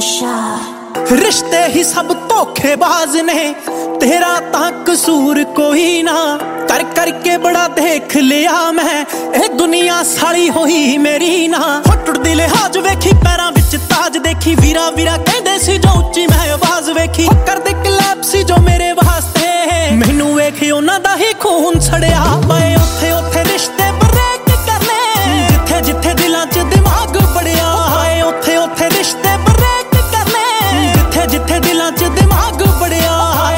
रिश्ते ही सब धोखेबाज ने, तेरा तां कसूर कोई ना। कर करके बड़ा देख लिया मैं, ए दुनिया साली होई मेरी ना। टुटदी लिहाज वेखी पैरां विच ताज देखी, वीरा वीरा कहंदे सी जो उच्ची मैं आवाज वेखी। करदे कलैप सी जो मेरे वास्ते, मैनू वेखी उन्हां दा ही खून छड़िया। मैं उत्थे उत्थे रिश्ते ब्रेक करने, जिथे जिथे दिलां च दिमाग बड़िया। उत्थे उत्थे रिश्ते ब्रेक करने, जिथे जिथे दिलां च दिमाग बड़िया।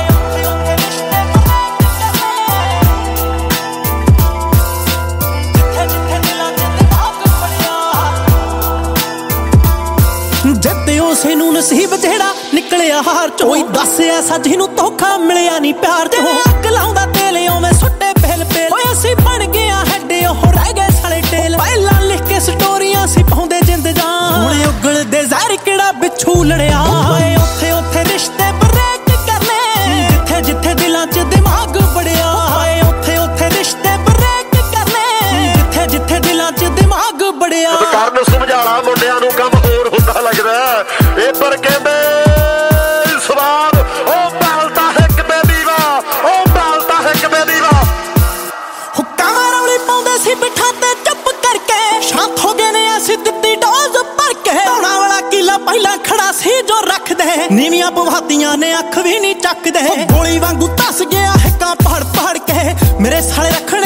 जते उसे नूं नसीब जेड़ा निकलिया हार चो, कोई दस ऐसा जिन्नू धोखा मिलिया नहीं प्यार चो। अग लाउंदा तेल ओवें सुट्टे पेल पेल, ओए असीं बन गया हैडे ओह रह गए साले टेल। पहला लिख के स्टोरियां सी पाउंदे जिंद जान, हुण उगलदे ज़हर किहड़ा बिच्छू लड़िया। उत्थे उत्थे रिश्ते ब्रेक करने, जिथे जिथे दिलां च दिमाग बड़िया। उत्थे उत्थे रिश्ते ब्रेक करने, जिथे जिथे दिलां च दिमाग बड़िया। ਕਰਨ ਸਮਝਾਣਾ ਮੁੰਡਿਆਂ ਨੂੰ ਕੰਮ ਹੋਰ ਹੁੰਦਾ ਲੱਗਦਾ ਇਹ, ਪਰ ਕਹਿੰਦੇ ਸਵਾਦ ਉਹ ਬਲਦਾ ਹੈ ਕਿਤੇ ਦੀਵਾ, ਉਹ ਬਲਦਾ ਹੈ ਕਿਤੇ ਦੀਵਾ। ਹੁੱਕਾਂ ਰੌਲੀ ਪਾਉਂਦੇ ਸੀ ਬਿਠਾ ਤੇ ਚੁੱਪ ਕਰਕੇ, ਸ਼ਾਂਤ ਹੋ ਗਏ ਨੇ ਅਸੀਂ ਦਿੱਤੀ ਡੋਜ਼ ਭਰ ਕੇ। ਧੌਣਾ ਵਾਲਾ ਕੀਲਾ ਪਹਿਲਾਂ ਖੜਾ ਸੀ ਜੋ ਰੱਖਦੇ, ਨੀਵੀਆਂ ਪਵਾਤੀਆਂ ਨੇ ਅੱਖ ਵੀ ਨਹੀਂ ਚੱਕਦੇ। ਗੋਲੀ ਵਾਂਗੂ ਧੱਸ ਗਿਆ ਹਿੱਕਾਂ ਪਹਾੜ ਪਹਾੜ ਕੇ, ਮੇਰੇ ਸਾਲੇ ਰੱਖਣ